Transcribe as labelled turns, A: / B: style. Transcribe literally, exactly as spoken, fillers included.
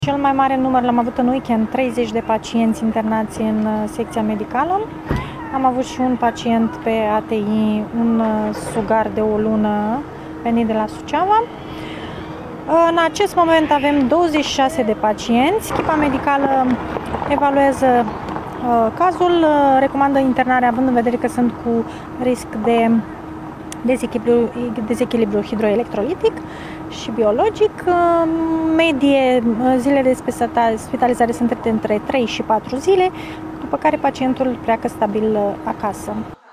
A: Cel mai mare număr l-am avut în weekend, treizeci de pacienți internați în secția medicală. Am avut și un pacient pe A T I, un sugar de o lună venit de la Suceava. În acest moment avem douăzeci și șase de pacienți. Echipa medicală evaluează uh, cazul, recomandă internarea având în vedere că sunt cu risc de dezechilibru, dezechilibru hidroelectrolitic și biologic. Medie zile de spitalizare sunt între trei și patru zile, după care pacientul pleacă stabil acasă.